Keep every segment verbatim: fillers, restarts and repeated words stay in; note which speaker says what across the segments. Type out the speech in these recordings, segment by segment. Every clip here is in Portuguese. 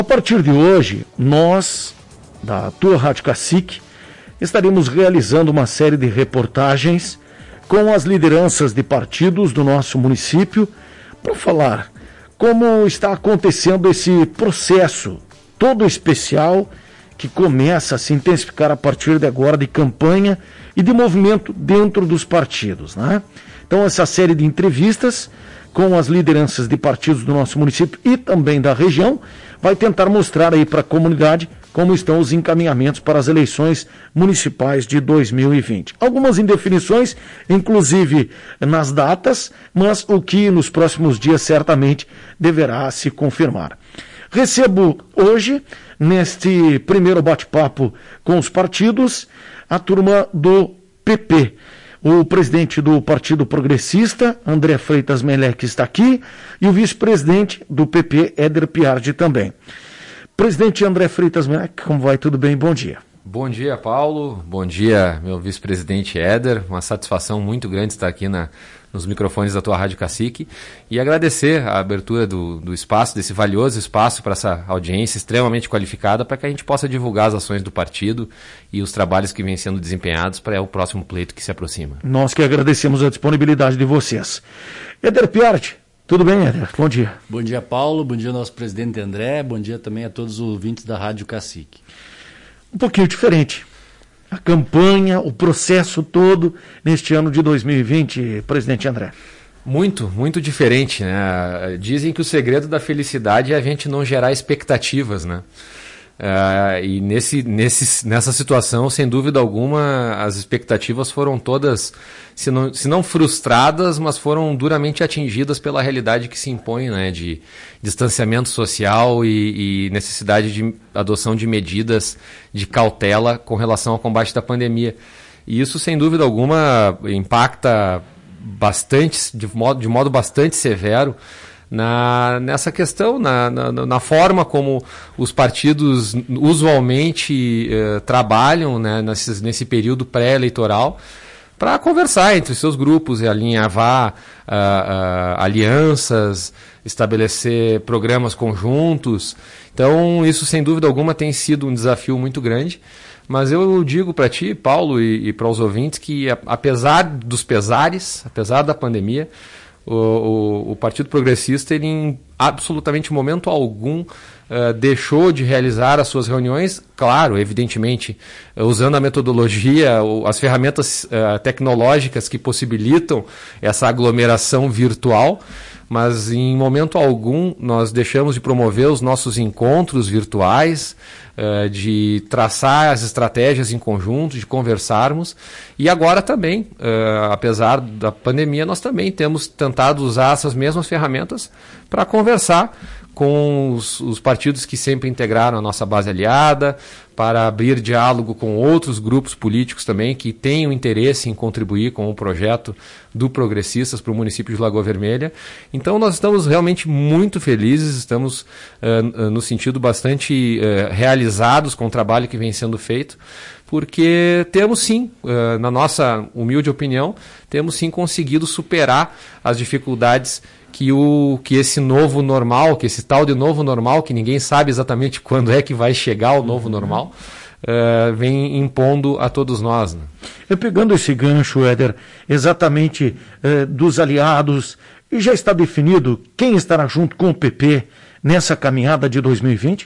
Speaker 1: A partir de hoje, nós, da tua Rádio Cacique, estaremos realizando uma série de reportagens com as lideranças de partidos do nosso município para falar como está acontecendo esse processo todo especial que começa a se intensificar a partir de agora de campanha e de movimento dentro dos partidos, né? Então, essa série de entrevistas com as lideranças de partidos do nosso município e também da região vai tentar mostrar aí para a comunidade como estão os encaminhamentos para as eleições municipais de dois mil e vinte. Algumas indefinições, inclusive nas datas, mas o que nos próximos dias certamente deverá se confirmar. Recebo hoje, neste primeiro bate-papo com os partidos, a turma do P P. O presidente do Partido Progressista, André Freitas Meleque, está aqui, e o vice-presidente do P P, Éder Piardi, também. Presidente André Freitas Meleque, como vai? Tudo bem? Bom dia.
Speaker 2: Bom dia, Paulo. Bom dia, meu vice-presidente Éder. Uma satisfação muito grande estar aqui na, nos microfones da tua Rádio Cacique e agradecer a abertura do, do espaço, desse valioso espaço para essa audiência extremamente qualificada para que a gente possa divulgar as ações do partido e os trabalhos que vêm sendo desempenhados para o próximo pleito que se aproxima.
Speaker 1: Nós que agradecemos a disponibilidade de vocês. Éder Piardi, tudo bem, Éder? Bom dia.
Speaker 3: Bom dia, Paulo. Bom dia ao nosso presidente André. Bom dia também a todos os ouvintes da Rádio Cacique.
Speaker 1: Um pouquinho diferente. A campanha, o processo todo neste ano de dois mil e vinte, presidente André.
Speaker 2: Muito, muito diferente, né? Dizem que o segredo da felicidade é a gente não gerar expectativas, né? Uh, e nesse, nesse, nessa situação, sem dúvida alguma, as expectativas foram todas, se não, se não frustradas, mas foram duramente atingidas pela realidade que se impõe, né, de distanciamento social e, e necessidade de adoção de medidas de cautela com relação ao combate da pandemia. E isso, sem dúvida alguma, impacta bastante, de modo, de modo bastante severo, Na, nessa questão, na, na, na forma como os partidos usualmente eh, trabalham, né, nesse, nesse período pré-eleitoral, para conversar entre os seus grupos e alinhavar uh, uh, alianças, estabelecer programas conjuntos. Então, isso sem dúvida alguma tem sido um desafio muito grande. Mas eu digo para ti, Paulo, e, e para os ouvintes que, apesar dos pesares, apesar da pandemia, O, o, o Partido Progressista, ele em absolutamente momento algum uh, deixou de realizar as suas reuniões, claro, evidentemente, uh, usando a metodologia, uh, as ferramentas uh, tecnológicas que possibilitam essa aglomeração virtual, mas em momento algum nós deixamos de promover os nossos encontros virtuais, uh, de traçar as estratégias em conjunto, de conversarmos. E agora também, uh, apesar da pandemia, nós também temos tentado usar essas mesmas ferramentas para conversar com os, os partidos que sempre integraram a nossa base aliada, para abrir diálogo com outros grupos políticos também que tenham interesse em contribuir com o projeto do Progressistas para o município de Lagoa Vermelha. Então nós estamos realmente muito felizes, estamos uh, no sentido bastante uh, realizados com o trabalho que vem sendo feito, porque temos sim, uh, na nossa humilde opinião, temos sim conseguido superar as dificuldades que, o, que esse novo normal, que esse tal de novo normal, que ninguém sabe exatamente quando é que vai chegar o novo normal, uh, vem impondo a todos nós. Né?
Speaker 1: Eu pegando esse gancho, Éder, exatamente uh, dos aliados, e já está definido quem estará junto com o P P nessa caminhada de dois mil e vinte?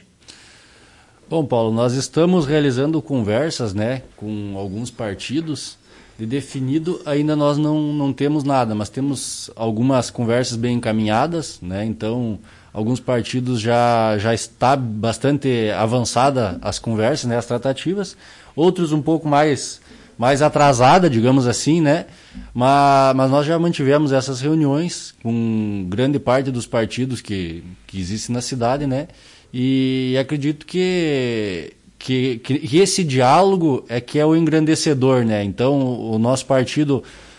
Speaker 3: Bom, Paulo, nós estamos realizando conversas, né, com alguns partidos. De definido, ainda nós não, não temos nada, mas temos algumas conversas bem encaminhadas, né? Então, alguns partidos já, já está bastante avançada as conversas, né, as tratativas, outros um pouco mais, mais atrasada, digamos assim, né? Mas, mas nós já mantivemos essas reuniões com grande parte dos partidos que, que existem na cidade, né? E acredito que... Que, que, que esse diálogo é que é o engrandecedor, né? Então, o nosso partido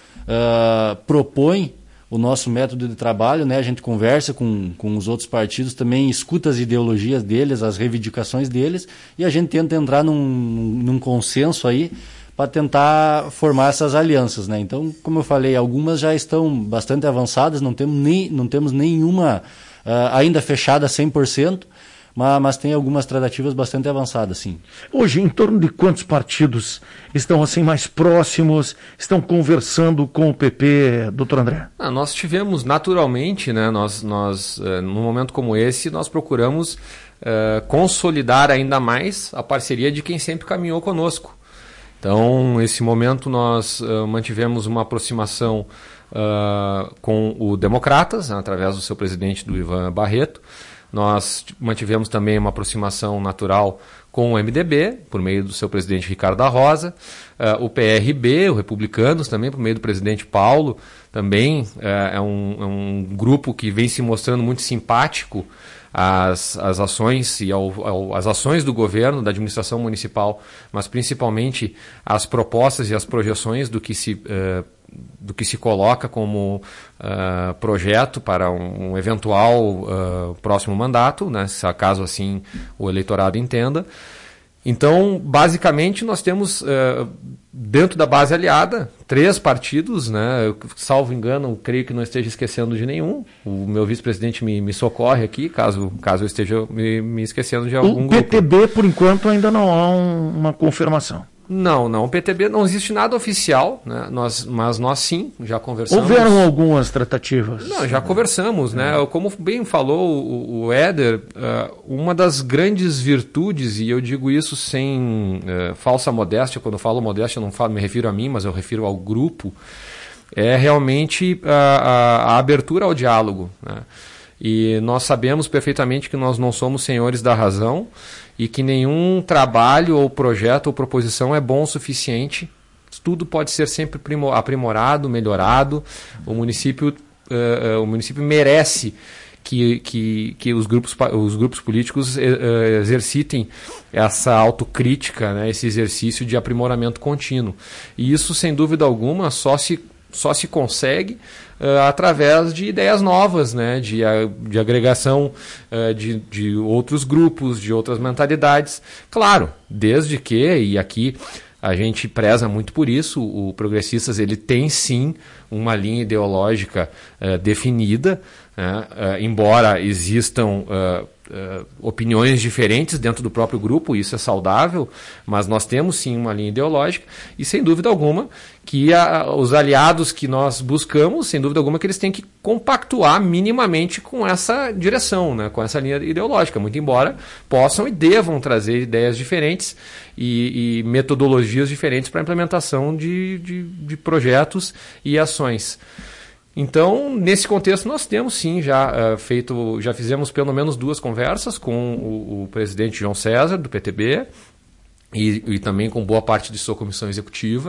Speaker 3: uh, propõe o nosso método de trabalho, né? A gente conversa com, com os outros partidos, também escuta as ideologias deles, as reivindicações deles, e a gente tenta entrar num, num consenso aí para tentar formar essas alianças, né? Então, como eu falei, algumas já estão bastante avançadas, não temos, nem, não temos nenhuma uh, ainda fechada cem por cento, mas, mas tem algumas tratativas bastante avançadas, sim.
Speaker 1: Hoje, em torno de quantos partidos estão assim mais próximos, estão conversando com o P P, doutor André?
Speaker 2: Ah, nós tivemos naturalmente, né, nós, nós, uh, num momento como esse, nós procuramos uh, consolidar ainda mais a parceria de quem sempre caminhou conosco. Então, nesse momento, nós uh, mantivemos uma aproximação uh, com o Democratas, né, através do seu presidente, do Ivan Barreto. Nós mantivemos também uma aproximação natural com o M D B, por meio do seu presidente Ricardo da Rosa, uh, o P R B, o Republicanos, também por meio do presidente Paulo, também uh, é, um, é um grupo que vem se mostrando muito simpático às, às ações e ao, ao, às ações do governo, da administração municipal, mas principalmente às propostas e às projeções do que se uh, do que se coloca como uh, projeto para um, um eventual uh, próximo mandato, né, se caso assim o eleitorado entenda. Então, basicamente, nós temos, uh, dentro da base aliada, três partidos, né, eu, salvo engano, creio que não esteja esquecendo de nenhum. O meu vice-presidente me, me socorre aqui, caso, caso eu esteja me, me esquecendo de algum
Speaker 1: o
Speaker 2: grupo.
Speaker 1: O P T B, por enquanto, ainda não há um, uma confirmação.
Speaker 2: Não, não. O P T B não existe nada oficial, né? Nós, mas nós sim, já conversamos.
Speaker 1: Houveram algumas tratativas?
Speaker 2: Não, já conversamos, né? Como bem falou o, o Éder, uh, uma das grandes virtudes, e eu digo isso sem uh, falsa modéstia, quando eu falo modéstia eu não falo, me refiro a mim, mas eu refiro ao grupo, é realmente a, a, a abertura ao diálogo, né? E nós sabemos perfeitamente que nós não somos senhores da razão e que nenhum trabalho ou projeto ou proposição é bom o suficiente. Tudo pode ser sempre aprimorado, melhorado. O município, uh, o município merece que, que, que os, grupos, os grupos políticos uh, exercitem essa autocrítica, né, esse exercício de aprimoramento contínuo. E isso, sem dúvida alguma, só se, só se consegue Uh, através de ideias novas, né, de, de agregação uh, de, de outros grupos, de outras mentalidades. Claro, desde que, e aqui a gente preza muito por isso, o Progressistas ele tem sim uma linha ideológica uh, definida, né, uh, embora existam uh, uh, opiniões diferentes dentro do próprio grupo, isso é saudável, mas nós temos sim uma linha ideológica e sem dúvida alguma que a, os aliados que nós buscamos, sem dúvida alguma, que eles têm que compactuar minimamente com essa direção, né, com essa linha ideológica, muito embora possam e devam trazer ideias diferentes e, e metodologias diferentes para a implementação de, de, de projetos e ações. Então, nesse contexto, nós temos sim já uh, feito, já fizemos pelo menos duas conversas com o, o presidente João César, do P T B, e, e também com boa parte de sua comissão executiva.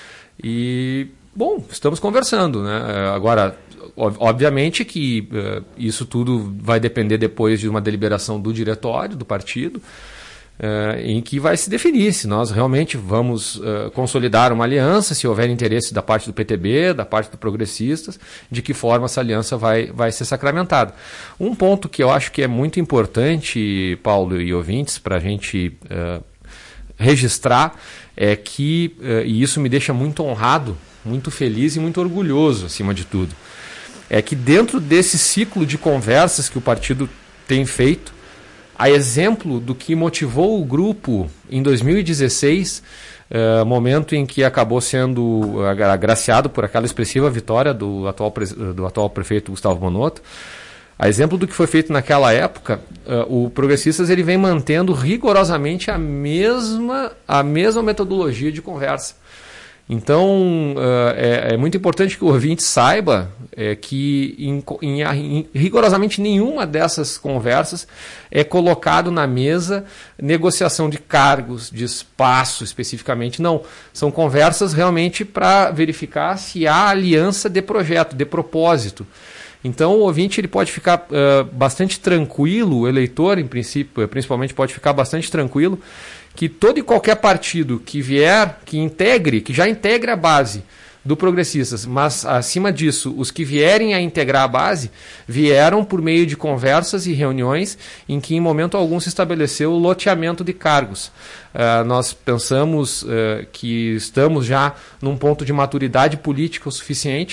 Speaker 2: E, bom, estamos conversando, né? Agora, obviamente que uh, isso tudo vai depender depois de uma deliberação do diretório do partido, uh, em que vai se definir se nós realmente vamos uh, consolidar uma aliança, se houver interesse da parte do P T B, da parte do Progressistas, de que forma essa aliança vai, vai ser sacramentada. Um ponto que eu acho que é muito importante, Paulo e ouvintes, para a gente uh, registrar, é que, uh, e isso me deixa muito honrado, muito feliz e muito orgulhoso, acima de tudo, é que dentro desse ciclo de conversas que o partido tem feito, a exemplo do que motivou o grupo em dois mil e dezesseis, uh, momento em que acabou sendo agraciado por aquela expressiva vitória do atual, do atual prefeito Gustavo Bonotto, a exemplo do que foi feito naquela época, uh, o Progressistas ele vem mantendo rigorosamente a mesma, a mesma metodologia de conversa. Então, uh, é, é muito importante que o ouvinte saiba é, que em, em, em rigorosamente nenhuma dessas conversas é colocado na mesa negociação de cargos, de espaço especificamente. Não, são conversas realmente para verificar se há aliança de projeto, de propósito. Então, o ouvinte ele pode ficar uh, bastante tranquilo, o eleitor, em princípio, principalmente, pode ficar bastante tranquilo, que todo e qualquer partido que vier, que integre, que já integre a base do Progressistas, mas, acima disso, os que vierem a integrar a base, vieram por meio de conversas e reuniões em que, em momento algum, se estabeleceu o loteamento de cargos. Uh, nós pensamos uh, que estamos já num ponto de maturidade política o suficiente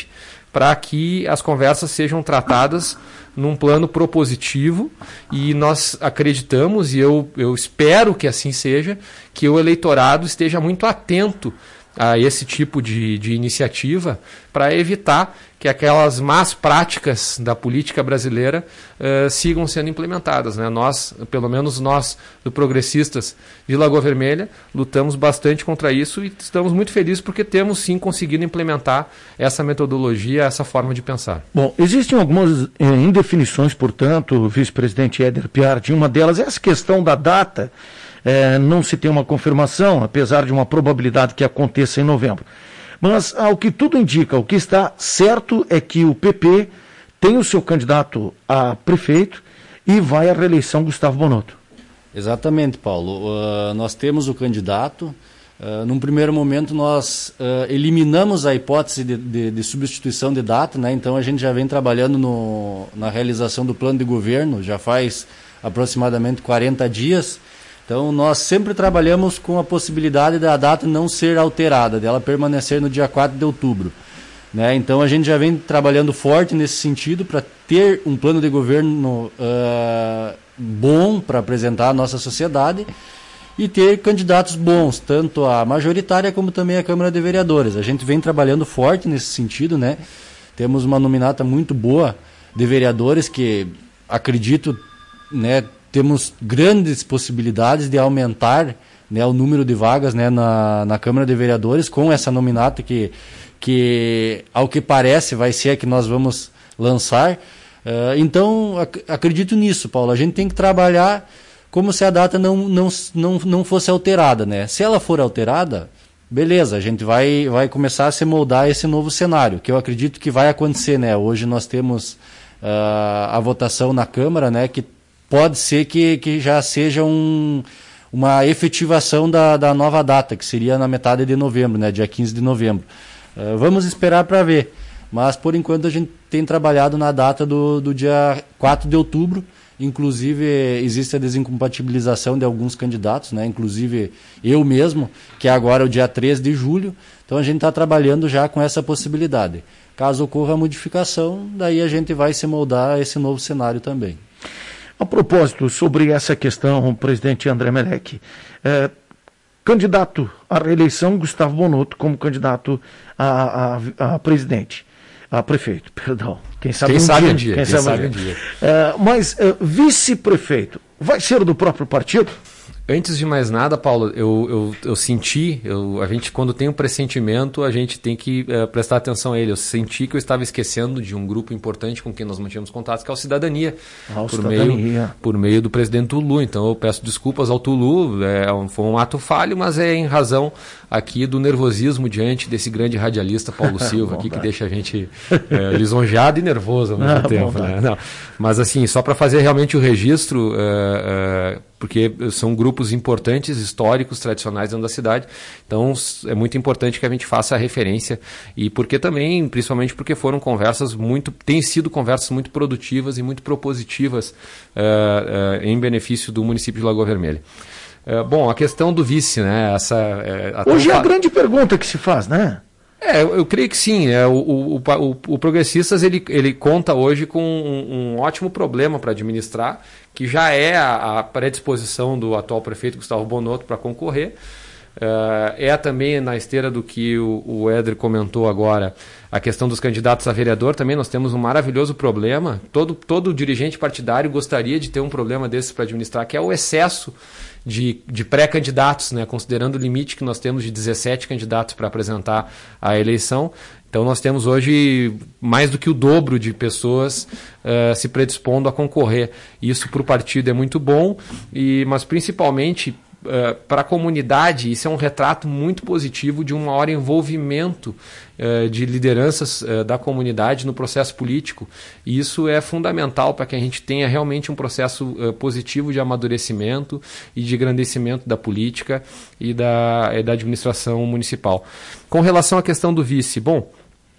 Speaker 2: para que as conversas sejam tratadas num plano propositivo, e nós acreditamos, e eu, eu espero que assim seja, que o eleitorado esteja muito atento a esse tipo de, de iniciativa para evitar que aquelas más práticas da política brasileira uh, sigam sendo implementadas, né? Nós, pelo menos nós, do Progressistas de Lagoa Vermelha, lutamos bastante contra isso e estamos muito felizes porque temos sim conseguido implementar essa metodologia, essa forma de pensar.
Speaker 1: Bom, existem algumas eh, indefinições, portanto, vice-presidente Éder Piardi, uma delas é essa questão da data. É, não se tem uma confirmação, apesar de uma probabilidade que aconteça em novembro. Mas, ao que tudo indica, o que está certo é que o P P tem o seu candidato a prefeito e vai à reeleição Gustavo Bonotto.
Speaker 3: Exatamente, Paulo. Uh, nós temos o candidato. Uh, num primeiro momento, nós uh, eliminamos a hipótese de, de, de substituição de data, né? Então a gente já vem trabalhando no, na realização do plano de governo, já faz aproximadamente quarenta dias. Então, nós sempre trabalhamos com a possibilidade da data não ser alterada, dela permanecer no dia quatro de outubro. Né? Então, a gente já vem trabalhando forte nesse sentido para ter um plano de governo uh, bom para apresentar à nossa sociedade e ter candidatos bons, tanto a majoritária como também a Câmara de Vereadores. A gente vem trabalhando forte nesse sentido, né? Temos uma nominata muito boa de vereadores que, acredito, né, temos grandes possibilidades de aumentar, né, o número de vagas, né, na, na Câmara de Vereadores com essa nominata que, que, ao que parece, vai ser a que nós vamos lançar. Uh, então, ac- acredito nisso, Paulo. A gente tem que trabalhar como se a data não, não, não, não fosse alterada. Né? Se ela for alterada, beleza, a gente vai, vai começar a se moldar a esse novo cenário, que eu acredito que vai acontecer. Né? Hoje nós temos uh, a votação na Câmara, né, que pode ser que, que já seja um, uma efetivação da, da nova data, que seria na metade de novembro, né, dia quinze de novembro. Uh, vamos esperar para ver. Mas, por enquanto, a gente tem trabalhado na data do, do dia quatro de outubro. Inclusive, existe a desincompatibilização de alguns candidatos, né, inclusive eu mesmo, que é agora o dia três de julho. Então, a gente está trabalhando já com essa possibilidade. Caso ocorra a modificação, daí a gente vai se moldar a esse novo cenário também.
Speaker 1: A propósito, sobre essa questão, o presidente André Meleque, é, candidato à reeleição, Gustavo Bonotto, como candidato a, a, a presidente, a prefeito, perdão. Quem sabe,
Speaker 2: quem
Speaker 1: um,
Speaker 2: sabe
Speaker 1: dia,
Speaker 2: um dia.
Speaker 1: Quem,
Speaker 2: quem
Speaker 1: sabe,
Speaker 2: sabe
Speaker 1: um
Speaker 2: um
Speaker 1: dia.
Speaker 2: dia.
Speaker 1: É, mas é, vice-prefeito, vai ser do próprio partido?
Speaker 2: Antes de mais nada, Paulo, eu, eu, eu senti, eu, a gente quando tem um pressentimento, a gente tem que uh, prestar atenção a ele. Eu senti que eu estava esquecendo de um grupo importante com quem nós mantínhamos contatos, que é o Cidadania,
Speaker 1: ah, o
Speaker 2: por,
Speaker 1: Cidadania.
Speaker 2: Meio, por meio do presidente Tulu. Então eu peço desculpas ao Tulu, é, um, foi um ato falho, mas é em razão aqui do nervosismo diante desse grande radialista Paulo Silva, aqui, que deixa a gente é, lisonjeado e nervoso ao mesmo ah, tempo. Né? Não, mas assim, só para fazer realmente o registro, é, é, porque são grupos importantes, históricos, tradicionais dentro da cidade, então é muito importante que a gente faça a referência, e porque também, principalmente porque foram conversas muito, têm sido conversas muito produtivas e muito propositivas uh, uh, em benefício do município de Lagoa Vermelha. Uh, bom, a questão do vice, né? Essa, uh,
Speaker 1: Hoje é a grande pergunta que se faz, né?
Speaker 2: É, eu, eu creio que sim. É, o, o, o, o Progressistas ele, ele conta hoje com um, um ótimo problema para administrar, que já é a, a predisposição do atual prefeito Gustavo Bonotto para concorrer. Uh, é também na esteira do que o, o Éder comentou agora, a questão dos candidatos a vereador. Também nós temos um maravilhoso problema. Todo, todo dirigente partidário gostaria de ter um problema desse para administrar, que é o excesso de, de pré-candidatos, né? Considerando o limite que nós temos de dezessete candidatos para apresentar a eleição. Então nós temos hoje mais do que o dobro de pessoas uh, se predispondo a concorrer. Isso para o partido é muito bom, e, mas principalmente uh, para a comunidade isso é um retrato muito positivo de um maior envolvimento uh, de lideranças uh, da comunidade no processo político. E isso é fundamental para que a gente tenha realmente um processo uh, positivo de amadurecimento e de engrandecimento da política e da, e da administração municipal. Com relação à questão do vice, bom,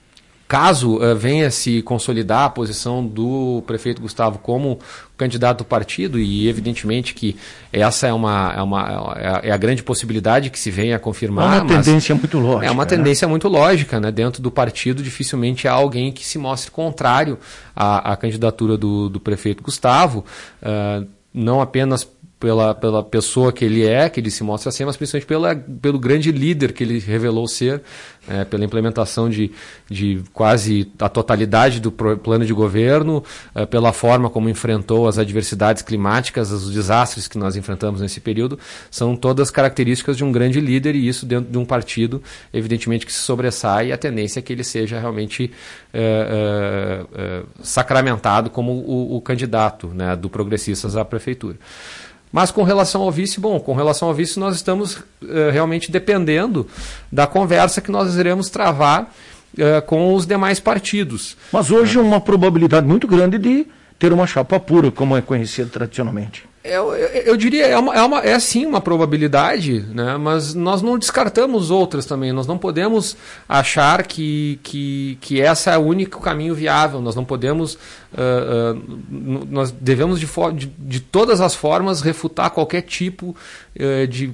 Speaker 2: caso uh, venha se consolidar a posição do prefeito Gustavo como candidato do partido, e evidentemente que essa é, uma, é, uma, é a grande possibilidade que se venha a confirmar.
Speaker 1: É uma tendência muito lógica.
Speaker 2: É uma tendência né? muito lógica, né? Dentro do partido dificilmente há alguém que se mostre contrário à, à candidatura do, do prefeito Gustavo, uh, não apenas Pela, pela pessoa que ele é, que ele se mostra assim, mas principalmente pela, pelo grande líder que ele revelou ser, é, pela implementação de, de quase a totalidade do plano de governo, é, pela forma como enfrentou as adversidades climáticas, os desastres que nós enfrentamos nesse período, são todas características de um grande líder, e isso dentro de um partido, evidentemente que se sobressai, e a tendência é que ele seja realmente é, é, é, sacramentado como o, o candidato, né, do Progressistas à prefeitura. Mas com relação ao vice, bom, com relação ao vice nós estamos uh, realmente dependendo da conversa que nós iremos travar uh, com os demais partidos.
Speaker 1: Mas hoje é uma probabilidade muito grande de ter uma chapa pura, como é conhecido tradicionalmente.
Speaker 2: Eu, eu, eu diria, é, uma, é, uma, é sim uma probabilidade, né? Mas nós não descartamos outras também. Nós não podemos achar que, que, que esse é o único caminho viável. Nós não podemos, uh, uh, nós devemos de, de, de todas as formas refutar qualquer tipo uh, de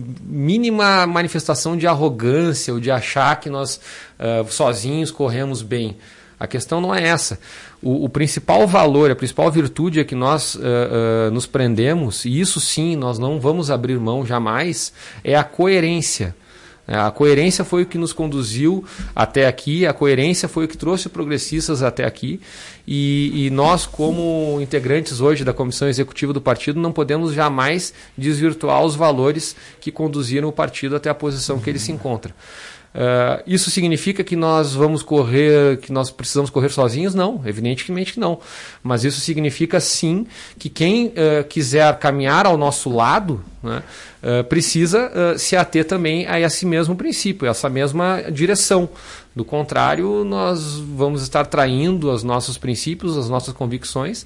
Speaker 2: mínima manifestação de arrogância ou de achar que nós uh, sozinhos corremos bem. A questão não é essa. O, o principal valor, a principal virtude é que nós uh, uh, nos prendemos, e isso sim, nós não vamos abrir mão jamais, é a coerência. A coerência foi o que nos conduziu até aqui, a coerência foi o que trouxe progressistas até aqui, e, e nós, como integrantes hoje da comissão executiva do partido, não podemos jamais desvirtuar os valores que conduziram o partido até a posição que ele se encontra. Uh, isso significa que nós vamos correr, que nós precisamos correr sozinhos? Não, evidentemente que não. Mas isso significa sim que quem uh, quiser caminhar ao nosso lado, né, uh, precisa uh, se ater também a esse mesmo princípio, a essa mesma direção. Do contrário, nós vamos estar traindo os nossos princípios, as nossas convicções,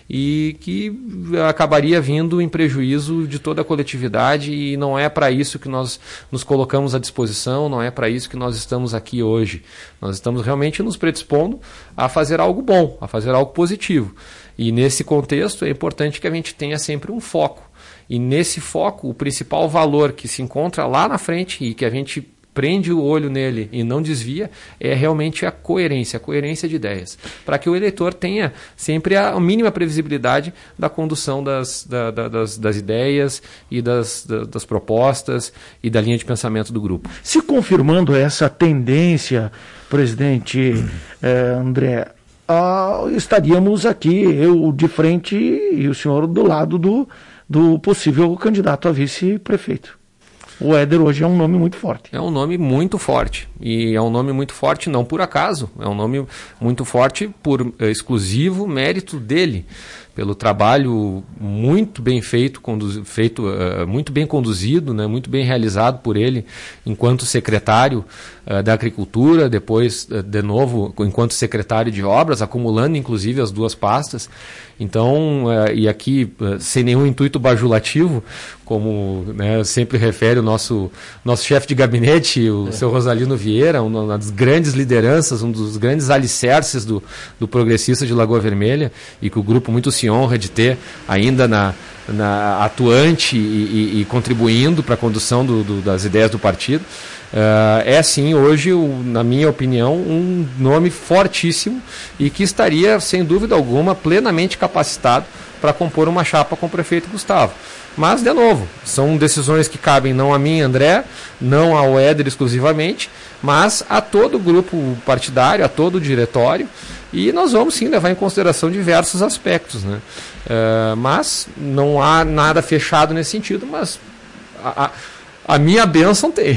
Speaker 2: e que acabaria vindo em prejuízo de toda a coletividade, e não é para isso que nós nos colocamos à disposição, não é para isso que nós estamos aqui hoje. Nós estamos realmente nos predispondo a fazer algo bom, a fazer algo positivo. E nesse contexto é importante que a gente tenha sempre um foco. E nesse foco, o principal valor que se encontra lá na frente e que a gente prende o olho nele e não desvia, é realmente a coerência, a coerência de ideias, para que o eleitor tenha sempre a mínima previsibilidade da condução das, da, da, das, das ideias e das, da, das propostas e da linha de pensamento do grupo.
Speaker 1: Se confirmando essa tendência, presidente eh, André, ah, estaríamos aqui, eu de frente e o senhor do lado do, do possível candidato a vice-prefeito. O Éder hoje é um nome muito forte.
Speaker 2: É um nome muito forte. E é um nome muito forte não por acaso. É um nome muito forte por é, exclusivo mérito dele. Pelo trabalho muito bem feito, condu- feito uh, muito bem conduzido, né, muito bem realizado por ele enquanto secretário uh, da Agricultura, depois, uh, de novo, enquanto secretário de Obras, acumulando inclusive as duas pastas. Então, uh, e aqui, uh, sem nenhum intuito bajulativo, como, né, sempre refere o nosso, nosso chefe de gabinete, o é. seu Rosalino Vieira, uma das grandes lideranças, um dos grandes alicerces do, do Progressista de Lagoa Vermelha, e que o grupo muito se honra de ter ainda na, na atuante e, e, e contribuindo para a condução do, do, das ideias do partido. Uh, é sim hoje, o, na minha opinião, um nome fortíssimo e que estaria, sem dúvida alguma, plenamente capacitado para compor uma chapa com o prefeito Gustavo. Mas, de novo, são decisões que cabem não a mim, André, não ao Éder exclusivamente, mas a todo o grupo partidário, a todo o diretório, e nós vamos sim levar em consideração diversos aspectos, né? Uh, mas não há nada fechado nesse sentido, mas a, a, a minha bênção tem.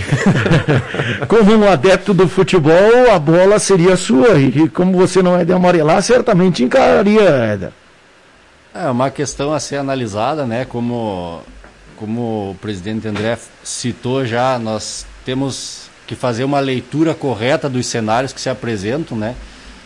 Speaker 1: Como um adepto do futebol, a bola seria sua, e como você não é de amarelar, certamente encararia, Éder.
Speaker 3: É uma questão a ser analisada, né? Como, como o presidente André citou já, nós temos que fazer uma leitura correta dos cenários que se apresentam, né?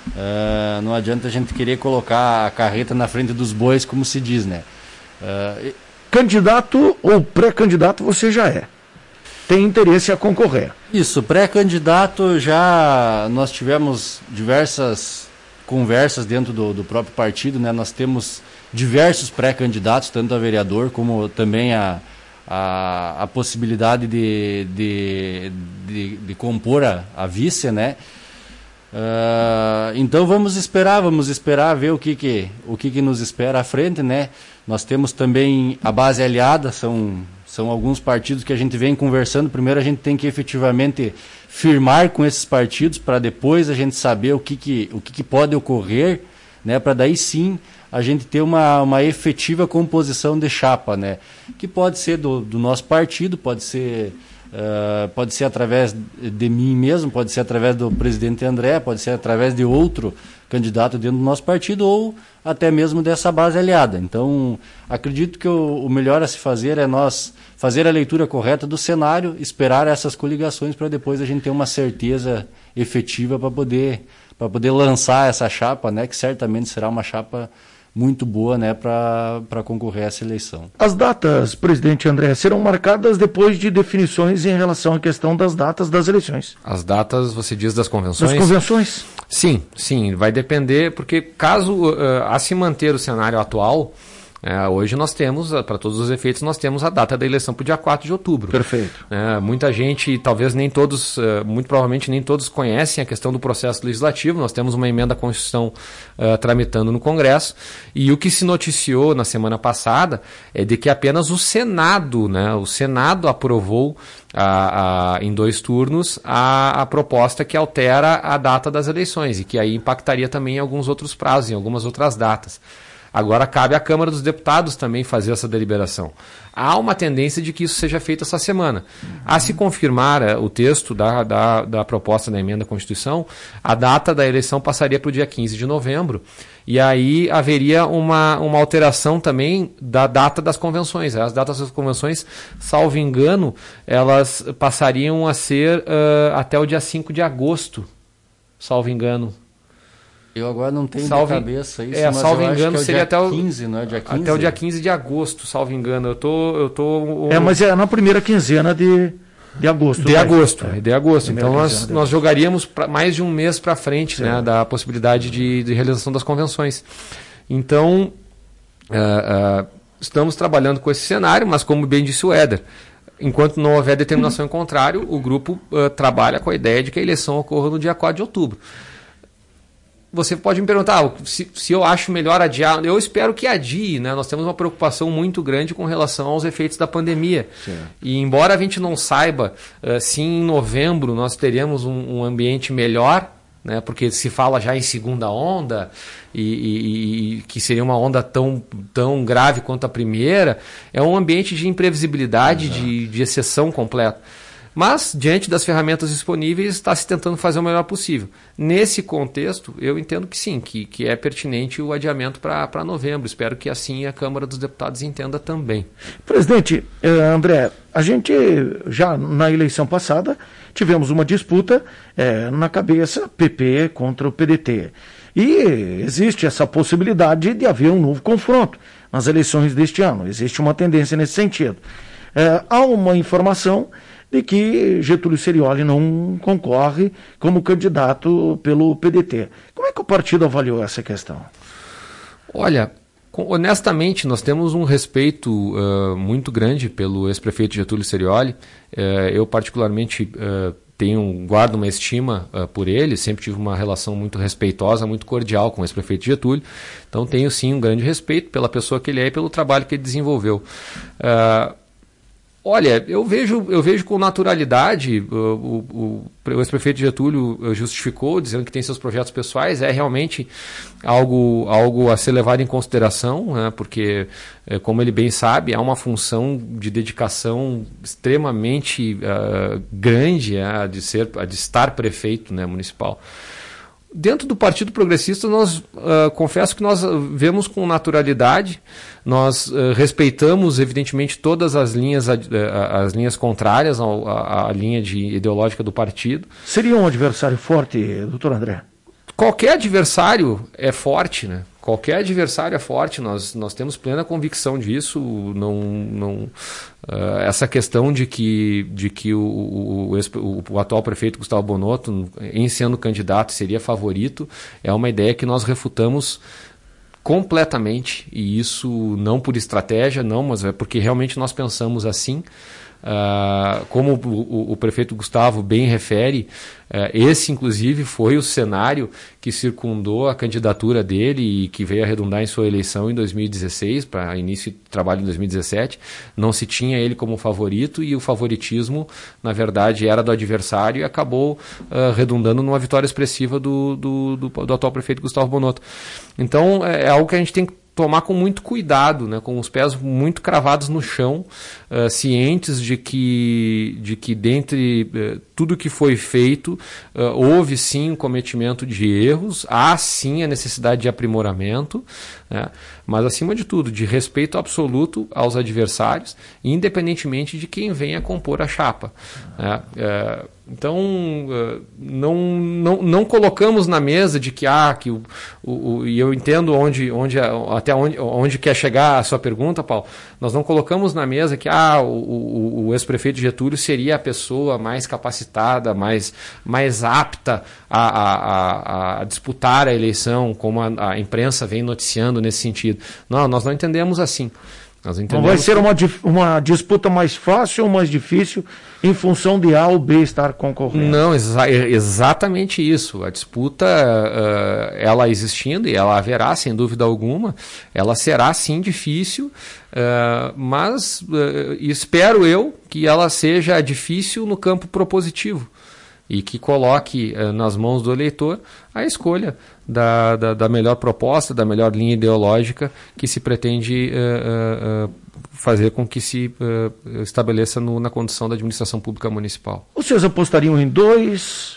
Speaker 3: Uh, não adianta a gente querer colocar a carreta na frente dos bois, como se diz, né? Uh, e...
Speaker 1: Candidato ou pré-candidato você já é. Tem interesse a concorrer.
Speaker 3: Isso, pré-candidato já nós tivemos diversas conversas dentro do, do próprio partido, né? Nós temos diversos pré-candidatos, tanto a vereador como também a, a, a possibilidade de, de, de, de compor a, a vice, né? Uh, então vamos esperar, vamos esperar ver o que que, o que que nos espera à frente, né? Nós temos também a base aliada, são, são alguns partidos que a gente vem conversando. Primeiro a gente tem que efetivamente firmar com esses partidos para depois a gente saber o que que, o que que pode ocorrer, né? Para daí sim a gente ter uma, uma efetiva composição de chapa, né? Que pode ser do, do nosso partido, pode ser, uh, pode ser através de mim mesmo, pode ser através do presidente André, pode ser através de outro candidato dentro do nosso partido ou até mesmo dessa base aliada. Então, acredito que o, o melhor a se fazer é nós fazer a leitura correta do cenário, esperar essas coligações para depois a gente ter uma certeza efetiva para poder, para poder lançar essa chapa, né? Que certamente será uma chapa muito boa, né, para concorrer a essa eleição.
Speaker 1: As datas, presidente André, serão marcadas depois de definições em relação à questão das datas das eleições.
Speaker 2: As datas, você diz, das convenções?
Speaker 1: Das convenções?
Speaker 2: Sim, sim, vai depender, porque caso uh, a se manter o cenário atual, uh, hoje nós temos, uh, para todos os efeitos, nós temos a data da eleição para o dia quatro de outubro.
Speaker 1: Perfeito.
Speaker 2: Uh, muita gente, talvez nem todos, uh, muito provavelmente nem todos conhecem a questão do processo legislativo. Nós temos uma emenda à Constituição uh, tramitando no Congresso, e o que se noticiou na semana passada é de que apenas o Senado, né, o Senado aprovou A, a, em dois turnos a, a proposta que altera a data das eleições e que aí impactaria também em alguns outros prazos, em algumas outras datas. Agora cabe à Câmara dos Deputados também fazer essa deliberação. Há uma tendência de que isso seja feito essa semana. A se confirmar uh, o texto da, da, da proposta da emenda à Constituição, a data da eleição passaria para o dia quinze de novembro, e aí haveria uma, uma alteração também da data das convenções. As datas das convenções, salvo engano, elas passariam a ser uh, até o dia cinco de agosto, salvo engano.
Speaker 3: Eu agora não tenho
Speaker 2: salvo,
Speaker 3: de cabeça isso,
Speaker 2: é,
Speaker 3: mas
Speaker 2: salvo
Speaker 3: eu
Speaker 2: engano,
Speaker 3: acho que é o
Speaker 2: seria
Speaker 3: dia
Speaker 2: até o
Speaker 3: quinze, não é? Dia quinze?
Speaker 2: Até o dia quinze de agosto, salvo engano. Eu tô, eu tô.
Speaker 1: É, mas é na primeira quinzena de, de agosto.
Speaker 2: De
Speaker 1: né?
Speaker 2: agosto,
Speaker 1: é.
Speaker 2: de agosto.
Speaker 1: Primeira
Speaker 2: Então nós,
Speaker 1: quinzena
Speaker 2: nós jogaríamos pra, mais de um mês para frente, né, da possibilidade de, de realização das convenções. Então, uh, uh, estamos trabalhando com esse cenário, mas como bem disse o Éder, enquanto não houver determinação em contrário, o grupo uh, trabalha com a ideia de que a eleição ocorra no dia quatro de outubro. Você pode me perguntar ah, se, se eu acho melhor adiar. Eu espero que adie, né? Nós temos uma preocupação muito grande com relação aos efeitos da pandemia. Sim. E embora a gente não saiba uh, se em novembro nós teremos um, um ambiente melhor, né? Porque se fala já em segunda onda e, e, e que seria uma onda tão, tão grave quanto a primeira, é um ambiente de imprevisibilidade, de, de exceção completa. Mas, diante das ferramentas disponíveis, está se tentando fazer o melhor possível. Nesse contexto, eu entendo que sim, que, que é pertinente o adiamento para novembro. Espero que assim a Câmara dos Deputados entenda também.
Speaker 1: Presidente, eh, André, a gente já na eleição passada tivemos uma disputa eh, na cabeça P P contra o P D T. E existe essa possibilidade de haver um novo confronto nas eleições deste ano. Existe uma tendência nesse sentido. Eh, há uma informação de que Getúlio Serioli não concorre como candidato pelo P D T. Como é que o partido avaliou essa questão?
Speaker 2: Olha, honestamente, nós temos um respeito uh, muito grande pelo ex-prefeito Getúlio Serioli. Uh, eu, particularmente, uh, tenho, guardo uma estima uh, por ele, sempre tive uma relação muito respeitosa, muito cordial com o ex-prefeito Getúlio. Então, tenho, sim, um grande respeito pela pessoa que ele é e pelo trabalho que ele desenvolveu. Uh, Olha, eu vejo, eu vejo com naturalidade, o, o, o ex-prefeito Getúlio justificou, dizendo que tem seus projetos pessoais, é realmente algo, algo a ser levado em consideração, né, porque, como ele bem sabe, há uma função de dedicação extremamente uh, grande uh, de, ser, uh, de estar prefeito, né, municipal. Dentro do Partido Progressista, nós uh, confesso que nós vemos com naturalidade, nós uh, respeitamos, evidentemente, todas as linhas, uh, as linhas contrárias ao, à, à linha de ideológica do partido.
Speaker 1: Seria um adversário forte, doutor André?
Speaker 2: Qualquer adversário é forte, né? Qualquer adversário é forte, nós, nós temos plena convicção disso. Não, não, uh, essa questão de que, de que o, o, o, o atual prefeito Gustavo Bonotto, em sendo candidato, seria favorito, é uma ideia que nós refutamos completamente, e isso não por estratégia, não, mas é porque realmente nós pensamos assim. Uh, como o, o, o prefeito Gustavo bem refere, uh, esse inclusive foi o cenário que circundou a candidatura dele e que veio a redundar em sua eleição em dois mil e dezesseis, para início de trabalho em dois mil e dezessete. Não se tinha ele como favorito, e o favoritismo na verdade era do adversário, e acabou uh, redundando numa vitória expressiva do, do, do, do atual prefeito Gustavo Bonotto. Então é, é algo que a gente tem que tomar com muito cuidado, né, com os pés muito cravados no chão, uh, cientes de que, de que dentre uh, tudo que foi feito, uh, houve sim um cometimento de erros, há sim a necessidade de aprimoramento, né, mas acima de tudo, de respeito absoluto aos adversários, independentemente de quem venha a compor a chapa. Né. Uh, Então, uh, não, não, não colocamos na mesa de que, ah, que o, o, e eu entendo onde, onde, até onde, onde quer chegar a sua pergunta, Paulo, nós não colocamos na mesa que ah, o, o, o ex-prefeito Getúlio seria a pessoa mais capacitada, mais, mais apta a, a, a, a disputar a eleição, como a, a imprensa vem noticiando nesse sentido. Não, nós não entendemos assim. Nós
Speaker 1: não vai ser uma, uma disputa mais fácil ou mais difícil em função de A ou B estar concorrendo?
Speaker 2: Não, exa exatamente isso. A disputa, uh, ela existindo, e ela haverá, sem dúvida alguma, ela será sim difícil, uh, mas uh, espero eu que ela seja difícil no campo propositivo, e que coloque uh, nas mãos do eleitor a escolha da, da, da melhor proposta, da melhor linha ideológica que se pretende uh, uh, fazer com que se uh, estabeleça no, na condução da administração pública municipal.
Speaker 1: Vocês apostariam em dois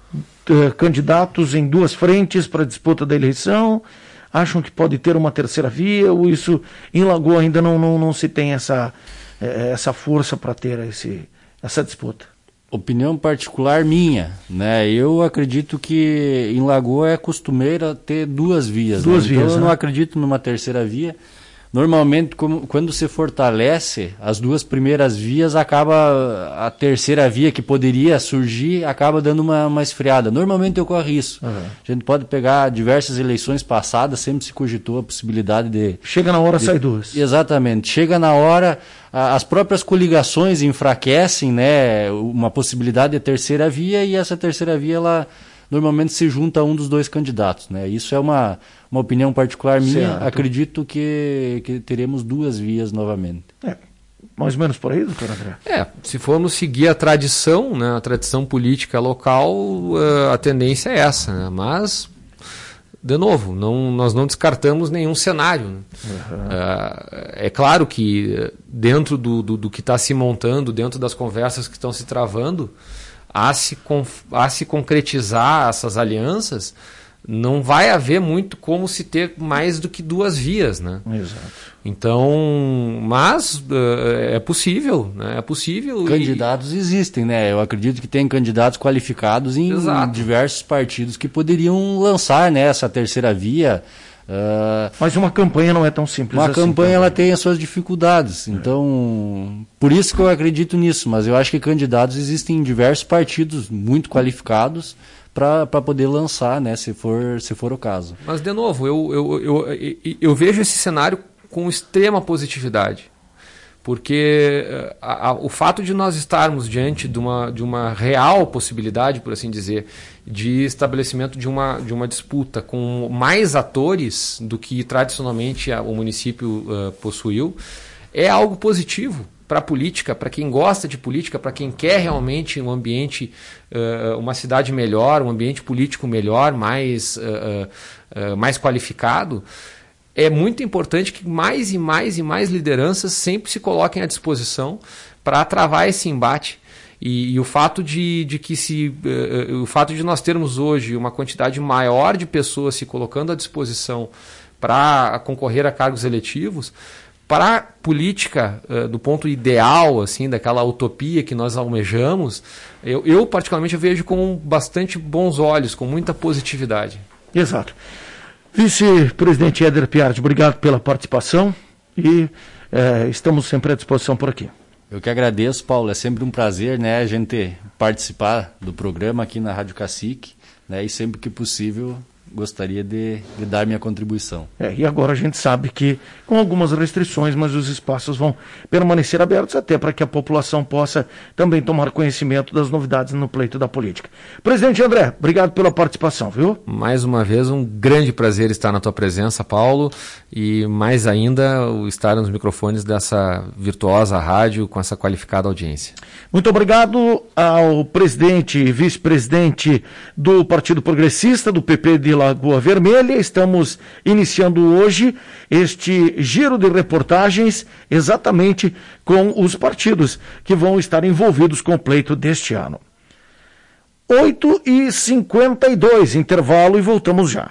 Speaker 1: uh, candidatos em duas frentes para a disputa da eleição? Acham que pode ter uma terceira via? Ou isso em Lagoa ainda não, não, não se tem essa, essa força para ter esse, essa disputa?
Speaker 3: Opinião particular minha, né? Eu acredito que em Lagoa é costumeiro ter duas vias.
Speaker 1: Duas
Speaker 3: né?
Speaker 1: vias.
Speaker 3: Então eu
Speaker 1: né?
Speaker 3: não acredito numa terceira via. Normalmente, como, quando se fortalece as duas primeiras vias, acaba a terceira via que poderia surgir, acaba dando uma, uma esfriada. Normalmente ocorre isso. Uhum. A gente pode pegar diversas eleições passadas, sempre se cogitou a possibilidade de...
Speaker 1: Chega na hora,
Speaker 3: de,
Speaker 1: sai duas.
Speaker 3: Exatamente. Chega na hora, a, as próprias coligações enfraquecem, né, uma possibilidade de terceira via, e essa terceira via, ela normalmente se junta a um dos dois candidatos, né? Isso é uma, uma opinião particular minha. Certo. Acredito que, que teremos duas vias novamente.
Speaker 1: É, mais ou menos por aí, doutor André?
Speaker 2: É, se formos seguir a tradição, né, a tradição política local, a tendência é essa, né? Mas, de novo, não, nós não descartamos nenhum cenário. Né? Uhum. É, é claro que dentro do, do, do que está se montando, dentro das conversas que estão se travando, a se, a se concretizar essas alianças, não vai haver muito como se ter mais do que duas vias, né?
Speaker 1: Exato.
Speaker 2: Então, mas uh, é possível, né? É possível.
Speaker 3: Candidatos e... existem, né? Eu acredito que tem candidatos qualificados em Exato. diversos partidos que poderiam lançar, né, essa terceira via. Uh,
Speaker 1: Mas uma campanha não é tão simples
Speaker 3: uma
Speaker 1: assim.
Speaker 3: Uma campanha
Speaker 1: também.
Speaker 3: ela tem as suas dificuldades, então por isso que eu acredito nisso, mas eu acho que candidatos existem em diversos partidos muito qualificados para poder lançar, né, se for, se for o caso.
Speaker 2: Mas de novo, eu, eu, eu, eu, eu vejo esse cenário com extrema positividade, porque a, a, o fato de nós estarmos diante de uma, de uma real possibilidade, por assim dizer, de estabelecimento de uma, de uma disputa com mais atores do que tradicionalmente a, o município uh, possuiu, é algo positivo para a política, para quem gosta de política, para quem quer realmente um ambiente, uh, uma cidade melhor, um ambiente político melhor, mais, uh, uh, mais qualificado. É muito importante que mais e mais e mais lideranças sempre se coloquem à disposição para travar esse embate. E, e o fato de, de que se uh, o fato de nós termos hoje uma quantidade maior de pessoas se colocando à disposição para concorrer a cargos eletivos, para a política, uh, do ponto ideal, assim, daquela utopia que nós almejamos, eu, eu particularmente vejo com bastante bons olhos, com muita positividade.
Speaker 1: Exato. Vice-presidente Éder Piardi, obrigado pela participação e é, estamos sempre à disposição por aqui.
Speaker 3: Eu que agradeço, Paulo, é sempre um prazer, né, a gente participar do programa aqui na Rádio Cacique, né, e sempre que possível gostaria de, de dar minha contribuição.
Speaker 1: É, e agora a gente sabe que com algumas restrições, mas os espaços vão permanecer abertos até para que a população possa também tomar conhecimento das novidades no pleito da política. Presidente André, obrigado pela participação, viu?
Speaker 2: Mais uma vez, um grande prazer estar na tua presença, Paulo, e mais ainda o estar nos microfones dessa virtuosa rádio com essa qualificada audiência.
Speaker 1: Muito obrigado ao presidente e vice-presidente do Partido Progressista, do P P de Lagoa Vermelha. Estamos iniciando hoje este giro de reportagens exatamente com os partidos que vão estar envolvidos com o pleito deste ano. oito e cinquenta e dois, intervalo e voltamos já.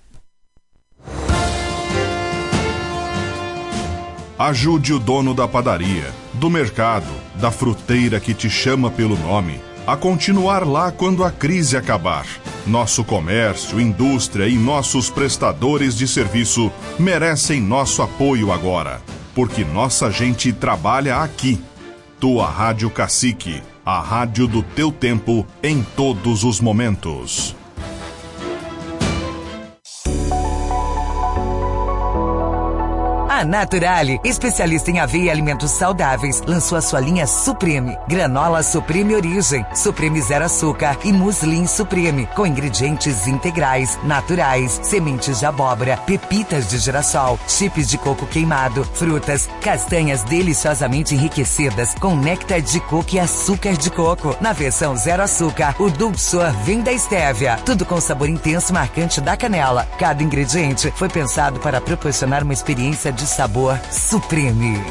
Speaker 4: Ajude o dono da padaria, do mercado, da fruteira que te chama pelo nome, a continuar lá quando a crise acabar. Nosso comércio, indústria e nossos prestadores de serviço merecem nosso apoio agora, porque nossa gente trabalha aqui. Tua Rádio Cacique, a rádio do teu tempo em todos os momentos.
Speaker 5: A Naturale, especialista em aveia e alimentos saudáveis, lançou a sua linha Supreme. Granola Supreme Origem, Supreme Zero Açúcar e Muslin Supreme, com ingredientes integrais, naturais, sementes de abóbora, pepitas de girassol, chips de coco queimado, frutas, castanhas deliciosamente enriquecidas com néctar de coco e açúcar de coco. Na versão Zero Açúcar, o Dulçor vem da estévia. Tudo com sabor intenso e marcante da canela. Cada ingrediente foi pensado para proporcionar uma experiência de sabor supreme.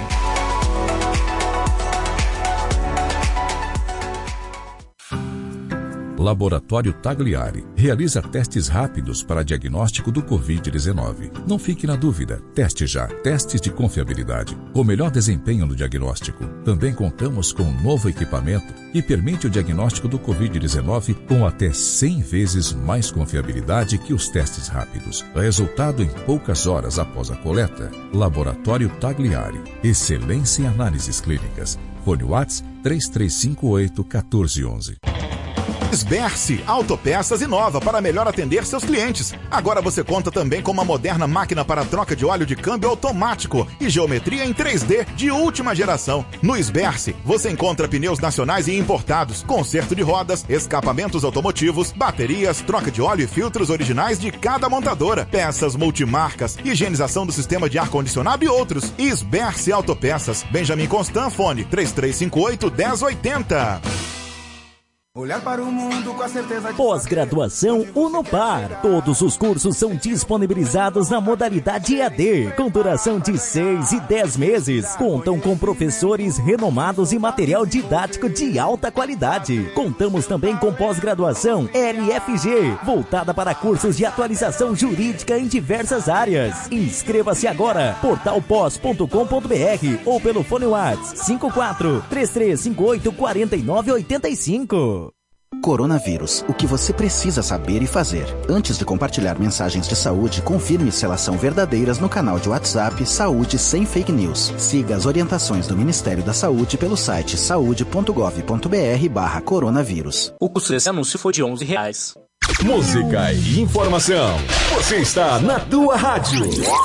Speaker 6: Laboratório Tagliari realiza testes rápidos para diagnóstico do covid dezenove. Não fique na dúvida, teste já. Testes de confiabilidade, com melhor desempenho no diagnóstico. Também contamos com um novo equipamento que permite o diagnóstico do covid dezenove com até cem vezes mais confiabilidade que os testes rápidos. Resultado em poucas horas após a coleta. Laboratório Tagliari, excelência em análises clínicas. Fone WhatsApp três três cinco oito um quatro um um.
Speaker 7: Sberce, autopeças inova para melhor atender seus clientes. Agora você conta também com uma moderna máquina para troca de óleo de câmbio automático e geometria em três D de última geração. No Sberce, você encontra pneus nacionais e importados, conserto de rodas, escapamentos automotivos, baterias, troca de óleo e filtros originais de cada montadora, peças multimarcas, higienização do sistema de ar-condicionado e outros. Sberce Autopeças, Benjamin Constant, fone três três cinco oito, um zero oito zero.
Speaker 8: Olhar para o mundo com a certeza de...
Speaker 9: Pós-graduação Unopar. Todos os cursos são disponibilizados na modalidade E A D, com duração de seis e dez meses. Contam com professores renomados e material didático de alta qualidade. Contamos também com pós-graduação L F G, voltada para cursos de atualização jurídica em diversas áreas. Inscreva-se agora, portal pós ponto com ponto br ou pelo fone WhatsApp cinco quatro três três cinco oito quatro nove oito cinco.
Speaker 10: Coronavírus, o que você precisa saber e fazer. Antes de compartilhar mensagens de saúde, confirme se elas são verdadeiras no canal de WhatsApp Saúde Sem Fake News. Siga as orientações do Ministério da Saúde pelo site saúde ponto gov ponto br barra coronavírus.
Speaker 11: O custo desse anúncio foi de onze reais.
Speaker 12: Música e informação. Você está na tua rádio.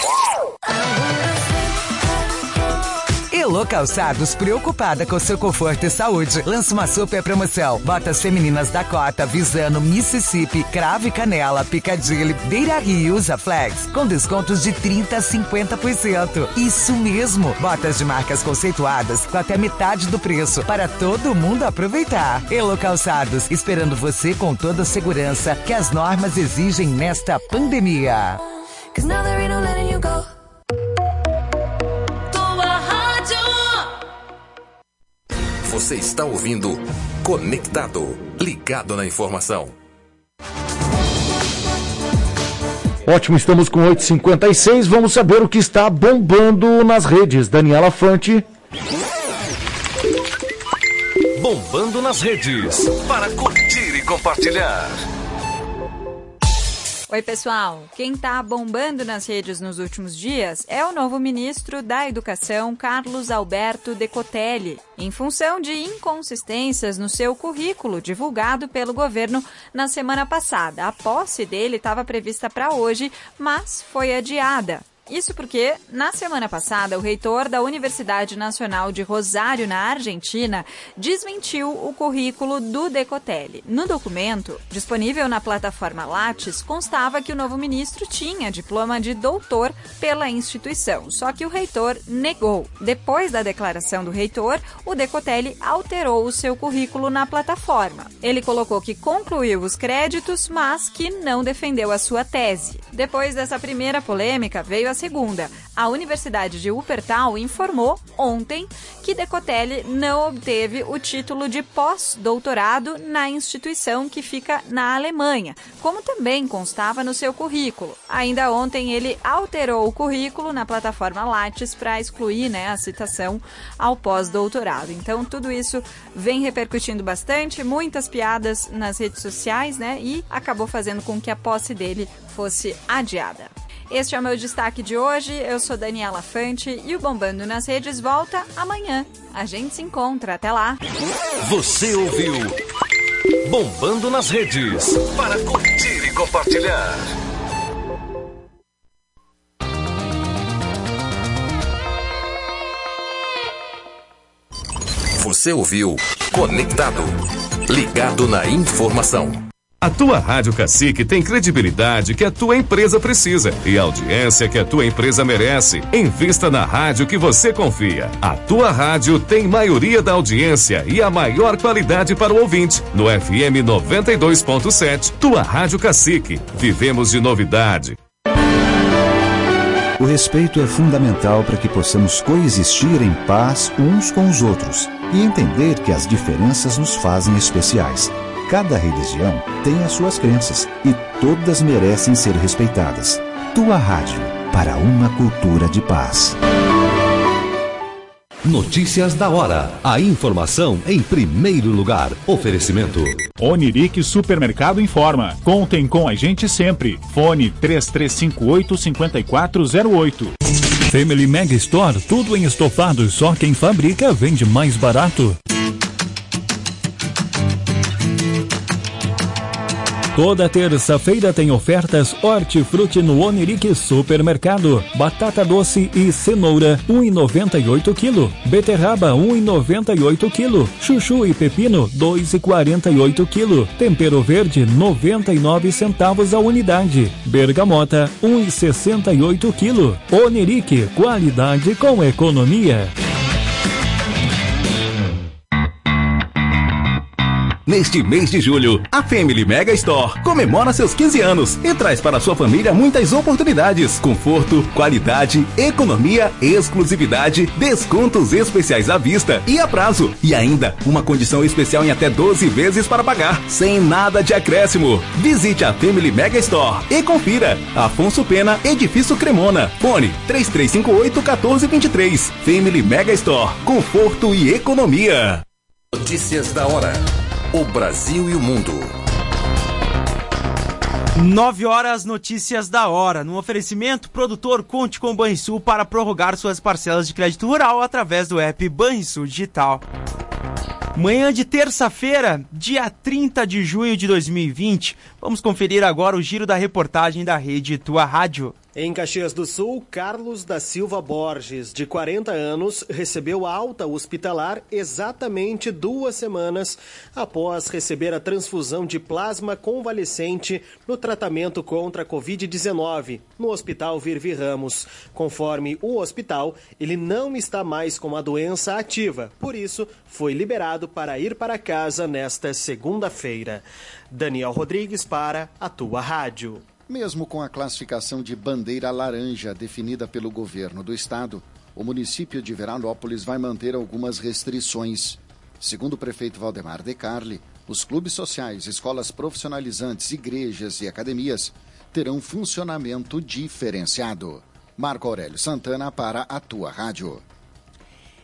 Speaker 5: Elô Calçados, preocupada com seu conforto e saúde, lança uma super promoção. Botas femininas Dakota, Visano, Mississippi, Cravo e Canela, Piccadilly, Beira Rio e Usa Flex, com descontos de trinta a cinquenta por cento. Isso mesmo, botas de marcas conceituadas com até metade do preço, para todo mundo aproveitar. Elô Calçados, esperando você com toda a segurança que as normas exigem nesta pandemia.
Speaker 12: Você está ouvindo Conectado, ligado na informação.
Speaker 1: Ótimo, estamos com oito e cinquenta e seis, vamos saber o que está bombando nas redes. Daniela Fante.
Speaker 12: Bombando nas redes, para curtir e compartilhar.
Speaker 13: Oi, pessoal. Quem tá bombando nas redes nos últimos dias é o novo ministro da Educação, Carlos Alberto Decotelli, em função de inconsistências no seu currículo divulgado pelo governo na semana passada. A posse dele estava prevista para hoje, mas foi adiada. Isso porque, na semana passada, o reitor da Universidade Nacional de Rosário, na Argentina, desmentiu o currículo do Decotelli. No documento, disponível na plataforma Lattes, constava que o novo ministro tinha diploma de doutor pela instituição, só que o reitor negou. Depois da declaração do reitor, o Decotelli alterou o seu currículo na plataforma. Ele colocou que concluiu os créditos, mas que não defendeu a sua tese. Depois dessa primeira polêmica, veio a segunda. A Universidade de Wuppertal informou ontem que Decotelli não obteve o título de pós-doutorado na instituição que fica na Alemanha, como também constava no seu currículo. Ainda ontem ele alterou o currículo na plataforma Lattes para excluir, né, a citação ao pós-doutorado. Então tudo isso vem repercutindo bastante, muitas piadas nas redes sociais, né, e acabou fazendo com que a posse dele fosse adiada. Este é o meu destaque de hoje. Eu sou Daniela Fante e o Bombando nas Redes volta amanhã. A gente se encontra. Até lá.
Speaker 12: Você ouviu Bombando nas Redes. Para curtir e compartilhar. Você ouviu Conectado. Ligado na informação.
Speaker 14: A tua Rádio Cacique tem credibilidade que a tua empresa precisa e audiência que a tua empresa merece. Invista na rádio que você confia. A tua rádio tem maioria da audiência e a maior qualidade para o ouvinte. No F M noventa e dois ponto sete, tua Rádio Cacique. Vivemos de novidade.
Speaker 15: O respeito é fundamental para que possamos coexistir em paz uns com os outros e entender que as diferenças nos fazem especiais. Cada religião tem as suas crenças e todas merecem ser respeitadas. Tua rádio, para uma cultura de paz.
Speaker 12: Notícias da hora. A informação em primeiro lugar. Oferecimento.
Speaker 16: Oniric Supermercado informa. Contem com a gente sempre. Fone três três cinco oito, cinco quatro zero oito.
Speaker 17: Family Mega Store. Tudo em estofados. Só quem fabrica vende mais barato. Toda terça-feira tem ofertas Hortifruti no Oniric Supermercado. Batata doce e cenoura, um real e noventa e oito quilo. Beterraba, um real e noventa e oito quilo. Chuchu e pepino, dois reais e quarenta e oito quilo. Tempero verde, noventa e nove centavos a unidade. Bergamota, um real e sessenta e oito quilo. Oniric, qualidade com economia.
Speaker 12: Neste mês de julho, a Family Mega Store comemora seus quinze anos e traz para sua família muitas oportunidades, conforto, qualidade, economia, exclusividade, descontos especiais à vista e a prazo. E ainda, uma condição especial em até doze vezes para pagar, sem nada de acréscimo. Visite a Family Mega Store e confira. Afonso Pena, Edifício Cremona. Fone três três cinco oito, um quatro dois três. Family Mega Store. Conforto e economia. Notícias da hora. O Brasil e o mundo.
Speaker 18: Nove horas, notícias da hora. No oferecimento, produtor, conte com o Banrisul para prorrogar suas parcelas de crédito rural através do app Banrisul Digital. Manhã de terça-feira, dia trinta de junho de dois mil e vinte. Vamos conferir agora o giro da reportagem da rede Tua Rádio.
Speaker 19: Em Caxias do Sul, Carlos da Silva Borges, de quarenta anos, recebeu alta hospitalar exatamente duas semanas após receber a transfusão de plasma convalescente no tratamento contra a covid dezenove no Hospital Virvi Ramos. Conforme o hospital, ele não está mais com a doença ativa, por isso foi liberado para ir para casa nesta segunda-feira. Daniel Rodrigues para a Tua Rádio.
Speaker 20: Mesmo com a classificação de bandeira laranja definida pelo governo do estado, o município de Veranópolis vai manter algumas restrições. Segundo o prefeito Valdemar De Carli, os clubes sociais, escolas profissionalizantes, igrejas e academias terão funcionamento diferenciado. Marco Aurélio Santana para a Tua Rádio.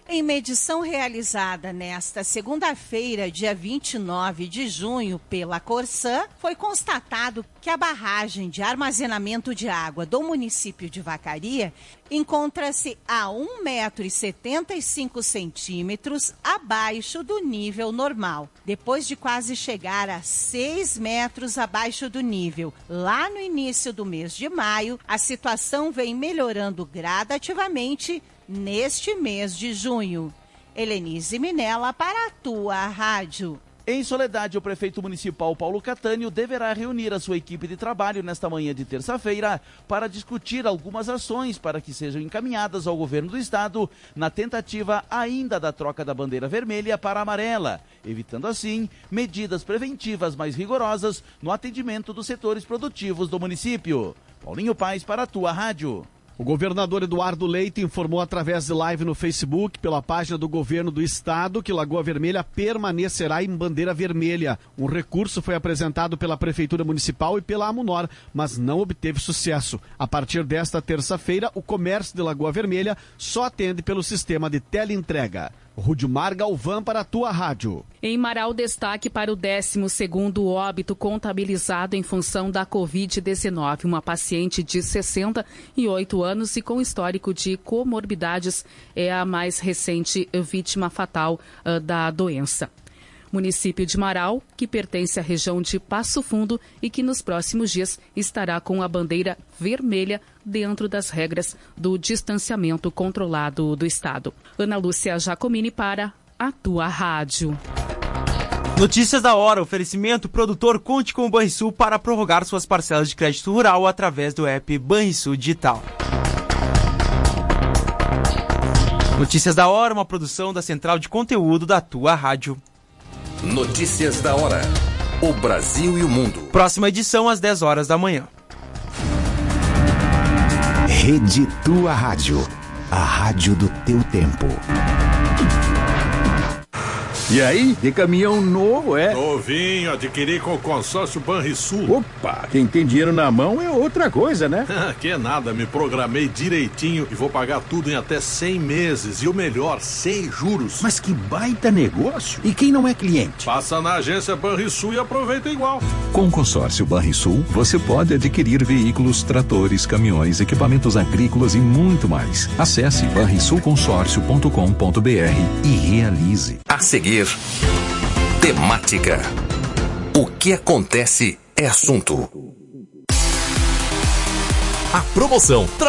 Speaker 21: Em medição realizada nesta segunda-feira, dia vinte e nove de junho, pela Corsã, foi constatado que a barragem de armazenamento de água do município de Vacaria encontra-se a um metro e setenta e cinco centímetros abaixo do nível normal, depois de quase chegar a seis metros abaixo do nível. Lá no início do mês de maio, a situação vem melhorando gradativamente neste mês de junho. Helenise Minella para a Tua Rádio.
Speaker 22: Em Soledade, o prefeito municipal Paulo Catânio deverá reunir a sua equipe de trabalho nesta manhã de terça-feira para discutir algumas ações para que sejam encaminhadas ao governo do estado na tentativa ainda da troca da bandeira vermelha para a amarela, evitando assim medidas preventivas mais rigorosas no atendimento dos setores produtivos do município. Paulinho Paes para a Tua Rádio.
Speaker 23: O governador Eduardo Leite informou através de live no Facebook, pela página do governo do estado, que Lagoa Vermelha permanecerá em bandeira vermelha. Um recurso foi apresentado pela Prefeitura Municipal e pela AMUNOR, mas não obteve sucesso. A partir desta terça-feira, o comércio de Lagoa Vermelha só atende pelo sistema de teleentrega. Rudimar Galvão para a Tua Rádio.
Speaker 24: Em Marau, destaque para o décimo segundo óbito contabilizado em função da covid dezenove. Uma paciente de sessenta e oito anos e com histórico de comorbidades é a mais recente vítima fatal uh, da doença. Município de Marau, que pertence à região de Passo Fundo e que nos próximos dias estará com a bandeira vermelha dentro das regras do distanciamento controlado do estado. Ana Lúcia Jacomini para a Tua Rádio.
Speaker 18: Notícias da hora, oferecimento, produtor conte com o Banrisul para prorrogar suas parcelas de crédito rural através do app Banrisul Digital. Notícias da hora, uma produção da Central de Conteúdo da Tua Rádio.
Speaker 25: Notícias da hora. O Brasil e o mundo.
Speaker 18: Próxima edição às dez horas da manhã.
Speaker 15: Rede Tua Rádio. A rádio do teu tempo.
Speaker 26: E aí, de caminhão novo, é?
Speaker 27: Novinho, adquiri com o consórcio Banrisul.
Speaker 26: Opa, quem tem dinheiro na mão é outra coisa, né?
Speaker 27: Que nada, me programei direitinho e vou pagar tudo em até cem meses. E o melhor, sem juros.
Speaker 26: Mas que baita negócio. E quem não é cliente?
Speaker 27: Passa na agência Banrisul e aproveita igual.
Speaker 6: Com o consórcio Banrisul, você pode adquirir veículos, tratores, caminhões, equipamentos agrícolas e muito mais. Acesse banrisul consórcio ponto com ponto br e realize.
Speaker 25: A seguir, temática. O que acontece é assunto. A promoção Tra